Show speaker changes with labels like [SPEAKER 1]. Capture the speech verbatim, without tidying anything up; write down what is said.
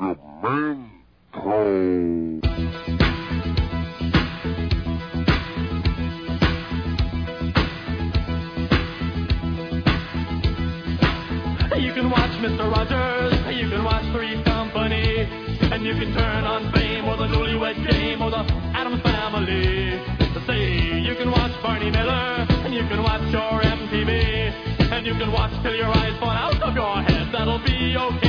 [SPEAKER 1] You can watch Mister Rogers, you can watch Three's Company, and you can turn on Fame or the Newlywed Game or the Addams Family. Say, you can watch Barney Miller, and you can watch your M T V, and you can watch till your eyes fall out of your head. That'll be okay.